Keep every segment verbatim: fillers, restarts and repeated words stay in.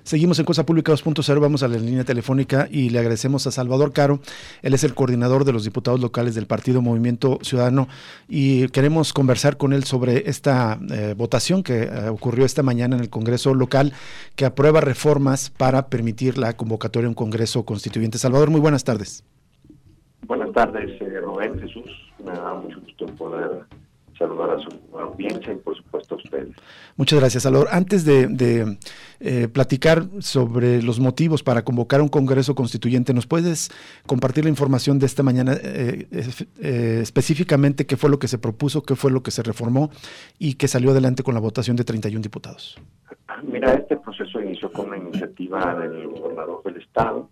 Seguimos en Cosa Pública dos punto cero, vamos a la línea telefónica y le agradecemos a Salvador Caro. Él es el coordinador de los diputados locales del Partido Movimiento Ciudadano y queremos conversar con él sobre esta eh, votación que eh, ocurrió esta mañana en el Congreso local, que aprueba reformas para permitir la convocatoria a un Congreso Constituyente. Salvador, muy buenas tardes. Buenas tardes, eh, Rubén, Jesús. Me da mucho gusto poder saludar a su audiencia y por supuesto a ustedes. Muchas gracias, Salvador. Antes de, de eh, platicar sobre los motivos para convocar un Congreso Constituyente, ¿nos puedes compartir la información de esta mañana, eh, eh, específicamente qué fue lo que se propuso, qué fue lo que se reformó y qué salió adelante con la votación de treinta y un diputados? Mira, este proceso inició con una iniciativa del gobernador del estado.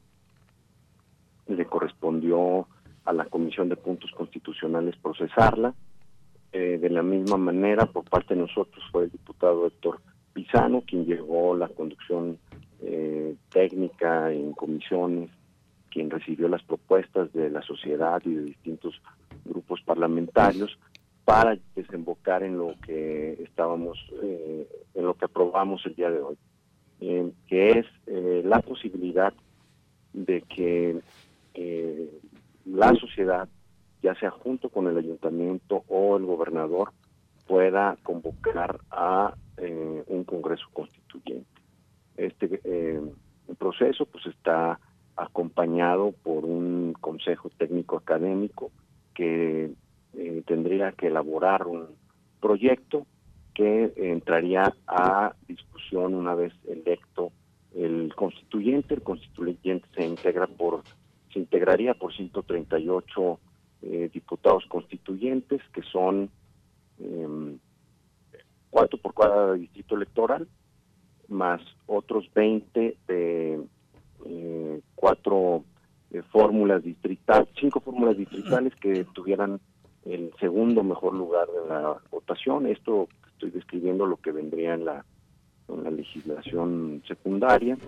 Le correspondió a la Comisión de Puntos Constitucionales procesarla. Eh, de la misma manera, por parte de nosotros fue el diputado Héctor Pizano quien llevó la conducción eh, técnica en comisiones, quien recibió las propuestas de la sociedad y de distintos grupos parlamentarios para desembocar en lo que estábamos, eh, en lo que aprobamos el día de hoy, eh, que es eh, la posibilidad de que eh, la sociedad, ya sea junto con el ayuntamiento o el gobernador, pueda convocar a eh, un Congreso Constituyente. Este eh, proceso pues está acompañado por un consejo técnico académico que eh, tendría que elaborar un proyecto que entraría a discusión una vez electo el constituyente. El constituyente se integra por se integraría por ciento treinta y ocho Eh, diputados constituyentes, que son eh, cuatro por cada distrito electoral, más otros veinte de eh, cuatro eh, fórmulas distritales, cinco fórmulas distritales que tuvieran el segundo mejor lugar de la votación. Esto estoy describiendo lo que vendría en la, en la legislación secundaria.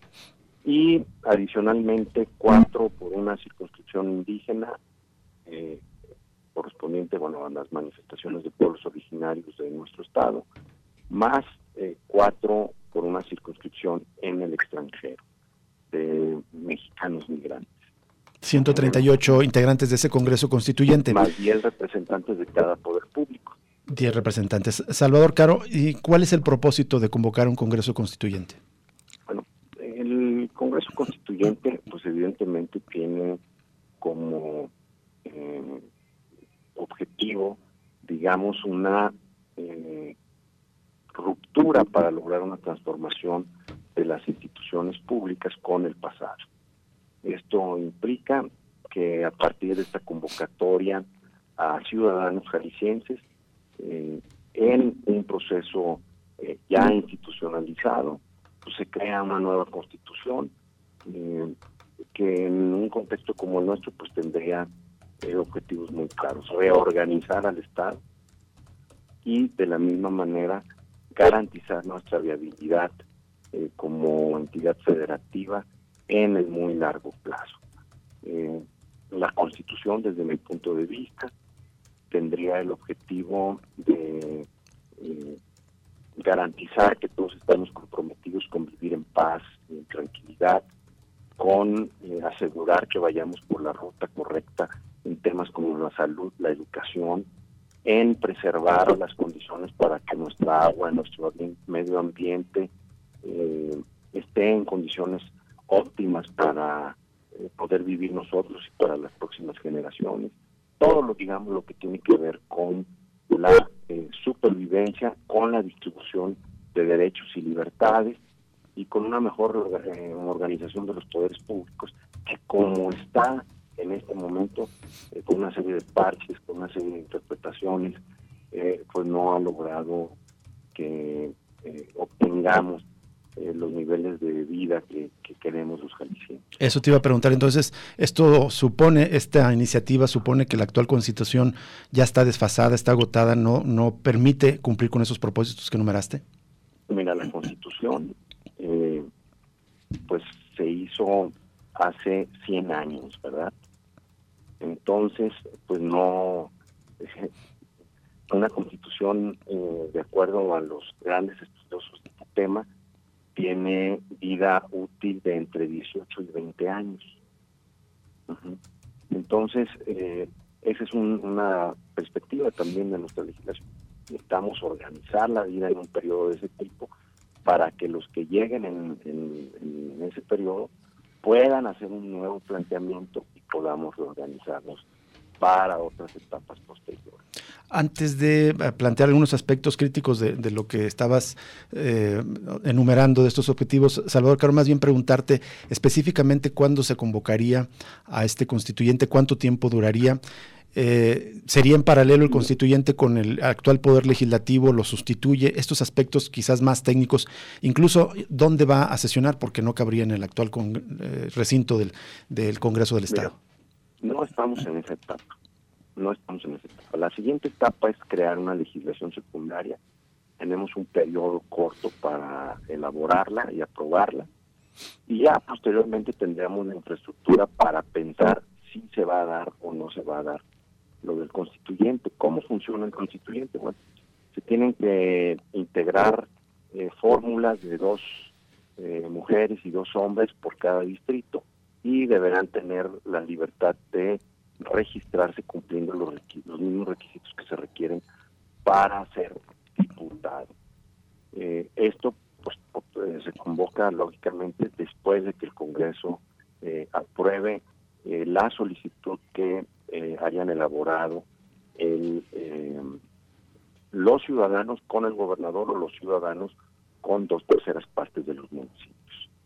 Y adicionalmente cuatro por una circunscripción indígena, Eh, correspondiente bueno a las manifestaciones de pueblos originarios de nuestro estado, más eh, cuatro por una circunscripción en el extranjero de mexicanos migrantes. ciento treinta y ocho eh, integrantes de ese Congreso Constituyente. Más diez representantes de cada poder público. diez representantes. Salvador Caro, ¿y cuál es el propósito de convocar un Congreso Constituyente? Bueno, el Congreso Constituyente pues evidentemente tiene como Eh, objetivo, digamos, una eh, ruptura para lograr una transformación de las instituciones públicas con el pasado. Esto implica que a partir de esta convocatoria a ciudadanos jaliscienses, eh, en un proceso eh, ya institucionalizado, pues se crea una nueva constitución eh, que en un contexto como el nuestro pues tendría Eh, objetivos muy claros: reorganizar al Estado y de la misma manera garantizar nuestra viabilidad eh, como entidad federativa en el muy largo plazo. Eh, la Constitución, desde mi punto de vista, tendría el objetivo de eh, garantizar que todos estamos comprometidos con vivir en paz, en tranquilidad, con eh, asegurar que vayamos por la ruta correcta en temas como la salud, la educación, en preservar las condiciones para que nuestra agua, nuestro medio ambiente eh, esté en condiciones óptimas para eh, poder vivir nosotros y para las próximas generaciones. Todo lo, digamos, lo que tiene que ver con la eh, supervivencia, con la distribución de derechos y libertades y con una mejor eh, organización de los poderes públicos, que como está en este momento, eh, con una serie de parches, con una serie de interpretaciones, eh, pues no ha logrado que eh, obtengamos eh, los niveles de vida que, que queremos los jaliscienses. Eso te iba a preguntar, entonces, ¿esto supone, esta iniciativa supone que la actual Constitución ya está desfasada, está agotada, no, no permite cumplir con esos propósitos que numeraste? Mira, la Constitución eh, pues se hizo hace cien años, ¿verdad? Entonces, pues no, una Constitución, eh, de acuerdo a los grandes estudiosos de este tema, tiene vida útil de entre dieciocho y veinte años. Uh-huh. Entonces, eh, esa es un, una perspectiva también de nuestra legislación. Necesitamos organizar la vida en un periodo de ese tipo para que los que lleguen en, en, en ese periodo puedan hacer un nuevo planteamiento y podamos reorganizarnos para otras etapas posteriores. Antes de plantear algunos aspectos críticos de, de lo que estabas eh, enumerando de estos objetivos, Salvador Caro, más bien preguntarte específicamente cuándo se convocaría a este constituyente, cuánto tiempo duraría. Eh, ¿Sería en paralelo el constituyente con el actual poder legislativo, lo sustituye? Estos aspectos quizás más técnicos, incluso dónde va a sesionar, porque no cabría en el actual con, eh, recinto del, del Congreso del Estado. Mira, no estamos en esa etapa. No estamos en esa etapa. La siguiente etapa es crear una legislación secundaria. Tenemos un periodo corto para elaborarla y aprobarla. Y ya posteriormente tendremos la infraestructura para pensar si se va a dar o no se va a dar lo del constituyente. ¿Cómo funciona el constituyente? Bueno, se tienen que integrar eh, fórmulas de dos eh, mujeres y dos hombres por cada distrito y deberán tener la libertad de registrarse cumpliendo los, requisitos, los mismos requisitos que se requieren para ser diputado. Eh, esto pues eh, se convoca lógicamente después de que el Congreso eh, apruebe eh, la solicitud que eh, hayan elaborado el, eh, los ciudadanos con el gobernador o los ciudadanos con dos terceras partes de los municipios.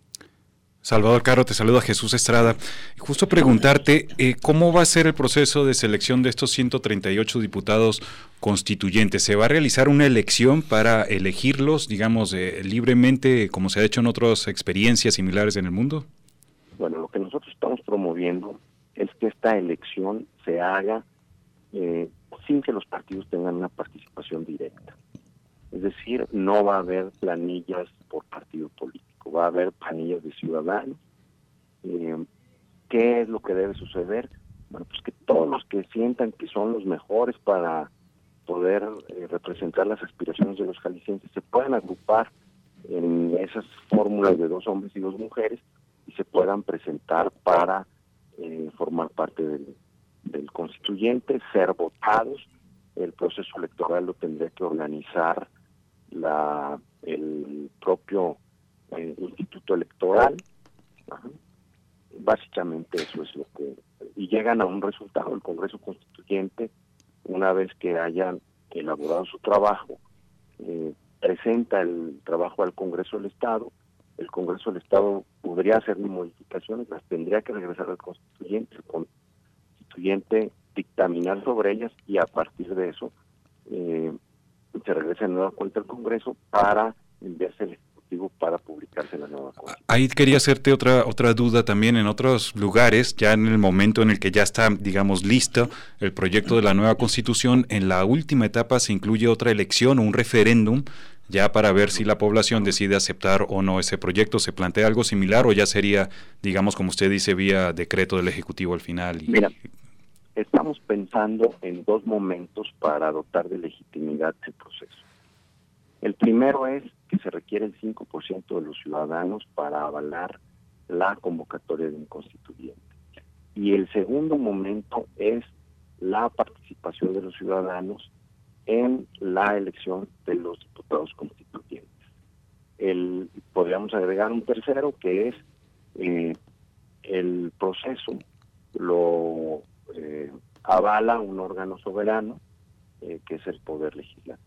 Salvador Caro, te saluda Jesús Estrada. Justo preguntarte, eh, ¿cómo va a ser el proceso de selección de estos ciento treinta y ocho diputados constituyentes? ¿Se va a realizar una elección para elegirlos, digamos, eh, libremente, como se ha hecho en otras experiencias similares en el mundo? Bueno, lo que nosotros estamos promoviendo es que esta elección se haga eh, sin que los partidos tengan una participación directa. Es decir, no va a haber planillas por partido político. Va a haber planillas de ciudadanos. Eh, ¿Qué es lo que debe suceder? Bueno, pues que todos los que sientan que son los mejores para poder eh, representar las aspiraciones de los jaliscienses se puedan agrupar en esas fórmulas de dos hombres y dos mujeres y se puedan presentar para eh, formar parte del, del constituyente, ser votados. El proceso electoral lo tendría que organizar la el propio eh, Instituto Electoral. Ajá. Básicamente eso es lo que... Y llegan a un resultado. El Congreso Constituyente, una vez que hayan elaborado su trabajo, eh, presenta el trabajo al Congreso del Estado. El Congreso del Estado podría hacer modificaciones, las tendría que regresar al Constituyente. El Constituyente dictaminar sobre ellas y a partir de eso eh, se regresa de nueva cuenta al Congreso para enviarse al Ejecutivo para publicarse la nueva Constitución. Ahí quería hacerte otra otra duda también. En otros lugares, ya en el momento en el que ya está, digamos, listo el proyecto de la nueva Constitución, en la última etapa se incluye otra elección o un referéndum ya para ver si la población decide aceptar o no ese proyecto. ¿Se plantea algo similar o ya sería, digamos, como usted dice, vía decreto del Ejecutivo al final? Y... Mira, estamos pensando en dos momentos para dotar de legitimidad ese proceso. El primero es que se requiere el cinco por ciento de los ciudadanos para avalar la convocatoria de un constituyente. Y el segundo momento es la participación de los ciudadanos en la elección de los diputados constituyentes. El, podríamos agregar un tercero que es eh, el proceso lo eh, avala un órgano soberano eh, que es el Poder Legislativo.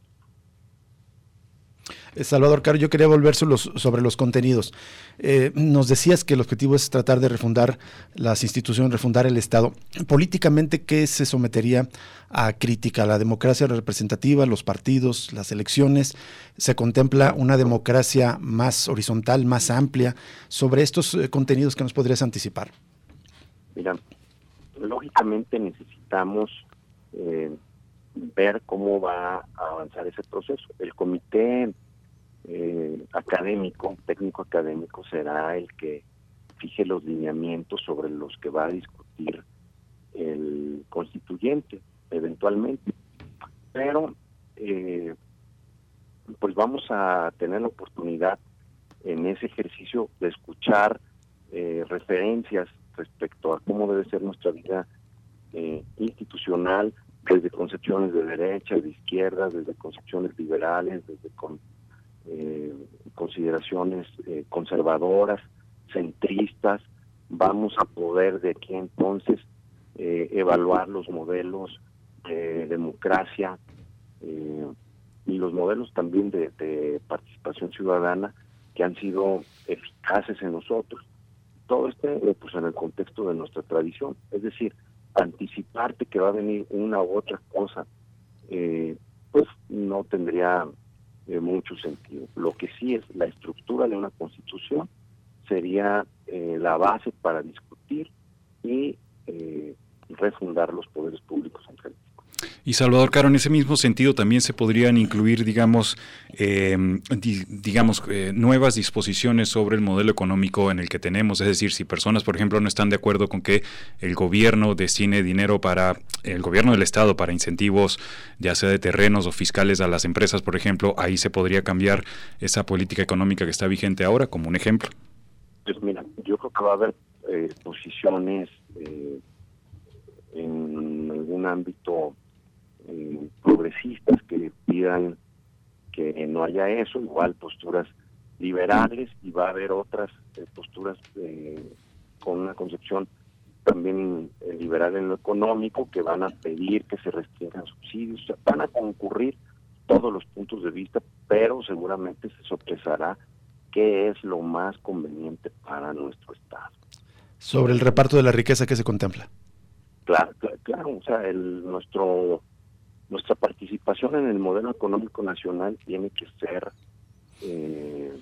Salvador Caro, yo quería volver sobre los, sobre los contenidos. Eh, nos decías que el objetivo es tratar de refundar las instituciones, refundar el Estado. Políticamente, ¿qué se sometería a crítica? ¿La democracia representativa, los partidos, las elecciones? ¿Se contempla una democracia más horizontal, más amplia? Sobre estos eh, contenidos, ¿qué nos podrías anticipar? Mira, lógicamente necesitamos eh, ver cómo va a avanzar ese proceso. El comité eh, académico, técnico académico, será el que fije los lineamientos sobre los que va a discutir el constituyente, eventualmente. Pero, eh, pues vamos a tener la oportunidad en ese ejercicio de escuchar eh, referencias respecto a cómo debe ser nuestra vida eh, institucional, desde concepciones de derecha, de izquierda, desde concepciones liberales, desde con, eh, consideraciones eh, conservadoras, centristas. Vamos a poder de aquí entonces eh, evaluar los modelos de democracia eh, y los modelos también de, de participación ciudadana que han sido eficaces en nosotros. Todo esto eh, pues en el contexto de nuestra tradición, es decir, anticiparte que va a venir una u otra cosa, eh, pues no tendría eh, mucho sentido. Lo que sí es la estructura de una constitución sería eh, la base para discutir y eh, refundar los poderes públicos en Jalisco. Y Salvador Caro, en ese mismo sentido también se podrían incluir, digamos, eh, di, digamos eh, nuevas disposiciones sobre el modelo económico en el que tenemos. Es decir, si personas, por ejemplo, no están de acuerdo con que el gobierno destine dinero para, el gobierno del Estado para incentivos, ya sea de terrenos o fiscales a las empresas, por ejemplo, ahí se podría cambiar esa política económica que está vigente ahora, como un ejemplo. Pues mira, yo creo que va a haber eh, posiciones eh, en algún ámbito Eh, progresistas que pidan que no haya eso, igual posturas liberales, y va a haber otras eh, posturas eh, con una concepción también eh, liberal en lo económico, que van a pedir que se restringan subsidios. O sea, van a concurrir todos los puntos de vista, pero seguramente se sopesará qué es lo más conveniente para nuestro Estado. Sobre el reparto de la riqueza que se contempla. Claro, claro, claro o sea, el, nuestro Nuestra participación en el modelo económico nacional tiene que ser eh,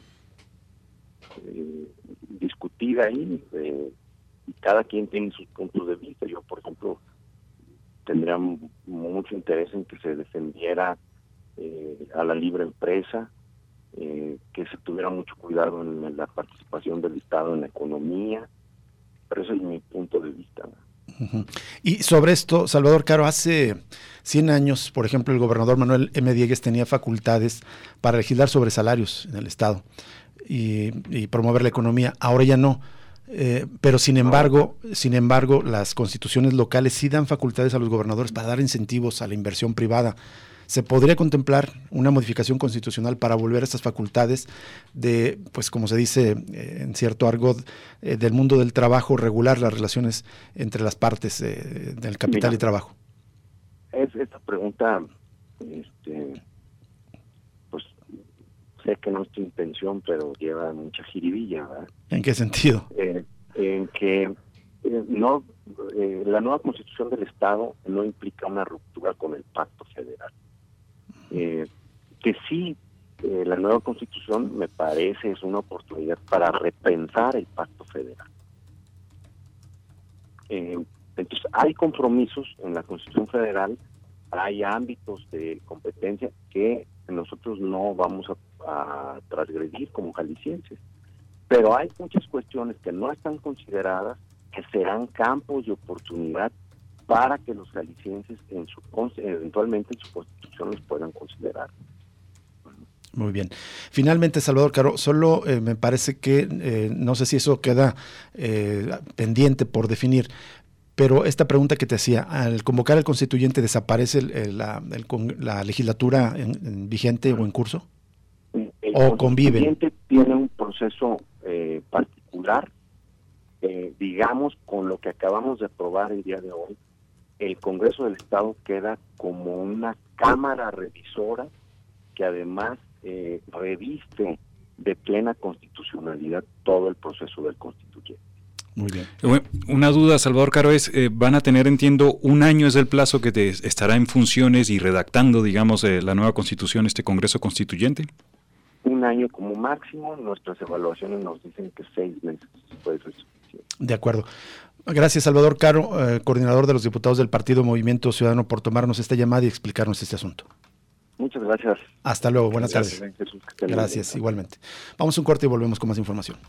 eh, discutida ahí, eh, y cada quien tiene sus puntos de vista. Yo, por ejemplo, tendría mucho interés en que se defendiera eh, a la libre empresa, eh, que se tuviera mucho cuidado en la participación del Estado en la economía, pero ese es mi punto de vista, ¿no? Uh-huh. Y sobre esto, Salvador Caro, hace cien años, por ejemplo, el gobernador Manuel M. Diegues tenía facultades para legislar sobre salarios en el Estado y, y promover la economía. Ahora ya no. Eh, pero sin embargo, sin embargo, las constituciones locales sí dan facultades a los gobernadores para dar incentivos a la inversión privada. ¿Se podría contemplar una modificación constitucional para volver a estas facultades de, pues como se dice eh, en cierto argot, eh, del mundo del trabajo, regular las relaciones entre las partes eh, del capital Mira, y trabajo? Es esta pregunta, este, pues sé que no es tu intención, pero lleva mucha jiribilla, ¿verdad? ¿En qué sentido? Eh, en que eh, no, eh, la nueva Constitución del Estado no implica una ruptura con el Pacto Federal. Eh, que sí, eh, la nueva Constitución me parece es una oportunidad para repensar el Pacto Federal. Eh, entonces, hay compromisos en la Constitución Federal, hay ámbitos de competencia que nosotros no vamos a, a transgredir como jaliscienses, pero hay muchas cuestiones que no están consideradas, que serán campos de oportunidad para que los jaliscienses en su, eventualmente en su constitución los puedan considerar. Muy bien. Finalmente, Salvador Caro, solo eh, me parece que, eh, no sé si eso queda eh, pendiente por definir, pero esta pregunta que te hacía, al convocar al constituyente, ¿desaparece el, el, la, el, la legislatura en, en vigente o en curso? El ¿O conviven? El constituyente tiene un proceso eh, particular, eh, digamos, con lo que acabamos de aprobar el día de hoy. El Congreso del Estado queda como una cámara revisora que además eh, reviste de plena constitucionalidad todo el proceso del constituyente. Muy bien. Una duda, Salvador Caro, es, eh, van a tener, entiendo, un año es el plazo que te estará en funciones y redactando, digamos, eh, la nueva Constitución, este Congreso Constituyente. Un año como máximo, nuestras evaluaciones nos dicen que seis meses puede ser suficiente. De acuerdo. Gracias, Salvador Caro, eh, coordinador de los diputados del Partido Movimiento Ciudadano, por tomarnos esta llamada y explicarnos este asunto. Muchas gracias. Hasta luego, buenas gracias, tardes. Jesús, gracias, bien. Igualmente. Vamos a un corte y volvemos con más información.